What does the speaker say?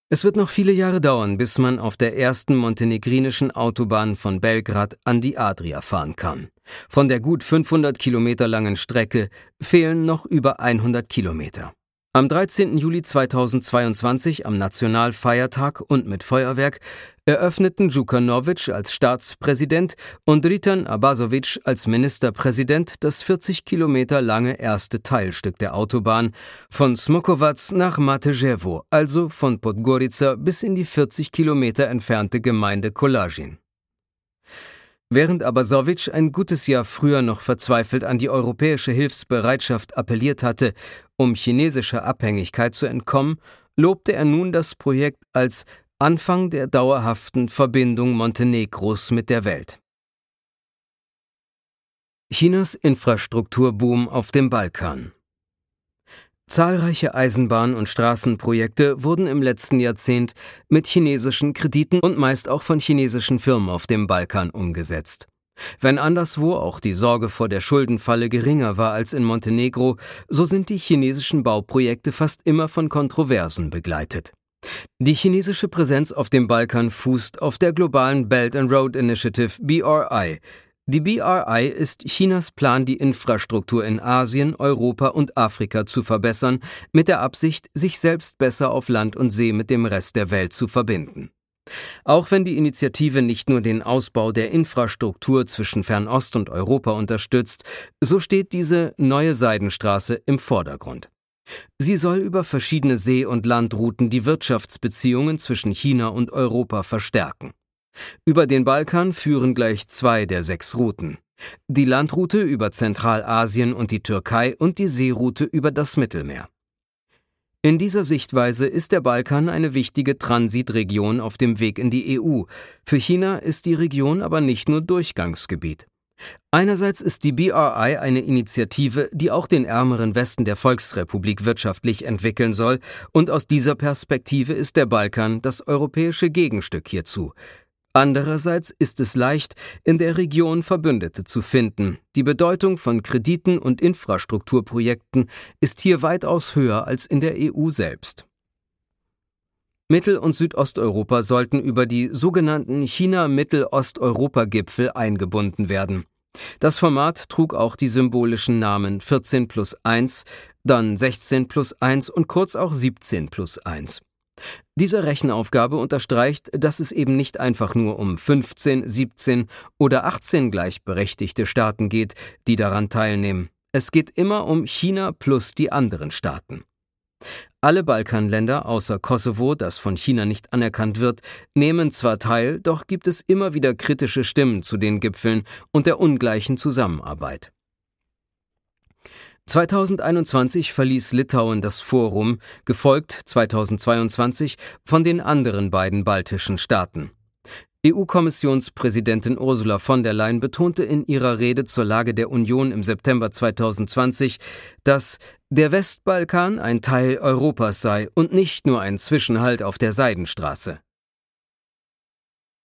Es wird noch viele Jahre dauern, bis man auf der ersten montenegrinischen Autobahn von Belgrad an die Adria fahren kann. Von der gut 500 Kilometer langen Strecke fehlen noch über 100 Kilometer. Am 13. Juli 2022, am Nationalfeiertag und mit Feuerwerk, eröffneten Djukanovic als Staatspräsident und Dritan Abazovic als Ministerpräsident das 40 Kilometer lange erste Teilstück der Autobahn von Smokovac nach Matejevo, also von Podgorica bis in die 40 Kilometer entfernte Gemeinde Kolazin. Während Abazovic ein gutes Jahr früher noch verzweifelt an die europäische Hilfsbereitschaft appelliert hatte, um chinesischer Abhängigkeit zu entkommen, lobte er nun das Projekt als Anfang der dauerhaften Verbindung Montenegros mit der Welt. Chinas Infrastrukturboom auf dem Balkan. Zahlreiche Eisenbahn- und Straßenprojekte wurden im letzten Jahrzehnt mit chinesischen Krediten und meist auch von chinesischen Firmen auf dem Balkan umgesetzt. Wenn anderswo auch die Sorge vor der Schuldenfalle geringer war als in Montenegro, so sind die chinesischen Bauprojekte fast immer von Kontroversen begleitet. Die chinesische Präsenz auf dem Balkan fußt auf der globalen Belt and Road Initiative BRI. Die BRI ist Chinas Plan, die Infrastruktur in Asien, Europa und Afrika zu verbessern, mit der Absicht, sich selbst besser auf Land und See mit dem Rest der Welt zu verbinden. Auch wenn die Initiative nicht nur den Ausbau der Infrastruktur zwischen Fernost und Europa unterstützt, so steht diese neue Seidenstraße im Vordergrund. Sie soll über verschiedene See- und Landrouten die Wirtschaftsbeziehungen zwischen China und Europa verstärken. Über den Balkan führen gleich 2 der 6 Routen. Die Landroute über Zentralasien und die Türkei und die Seeroute über das Mittelmeer. In dieser Sichtweise ist der Balkan eine wichtige Transitregion auf dem Weg in die EU. Für China ist die Region aber nicht nur Durchgangsgebiet. Einerseits ist die BRI eine Initiative, die auch den ärmeren Westen der Volksrepublik wirtschaftlich entwickeln soll, und aus dieser Perspektive ist der Balkan das europäische Gegenstück hierzu. Andererseits ist es leicht, in der Region Verbündete zu finden. Die Bedeutung von Krediten und Infrastrukturprojekten ist hier weitaus höher als in der EU selbst. Mittel- und Südosteuropa sollten über die sogenannten China-Mittelosteuropa-Gipfel eingebunden werden. Das Format trug auch die symbolischen Namen 14+1, dann 16+1 und kurz auch 17+1. Diese Rechenaufgabe unterstreicht, dass es eben nicht einfach nur um 15, 17 oder 18 gleichberechtigte Staaten geht, die daran teilnehmen. Es geht immer um China plus die anderen Staaten. Alle Balkanländer außer Kosovo, das von China nicht anerkannt wird, nehmen zwar teil, doch gibt es immer wieder kritische Stimmen zu den Gipfeln und der ungleichen Zusammenarbeit. 2021 verließ Litauen das Forum, gefolgt 2022 von den anderen beiden baltischen Staaten. EU-Kommissionspräsidentin Ursula von der Leyen betonte in ihrer Rede zur Lage der Union im September 2020, dass der Westbalkan ein Teil Europas sei und nicht nur ein Zwischenhalt auf der Seidenstraße.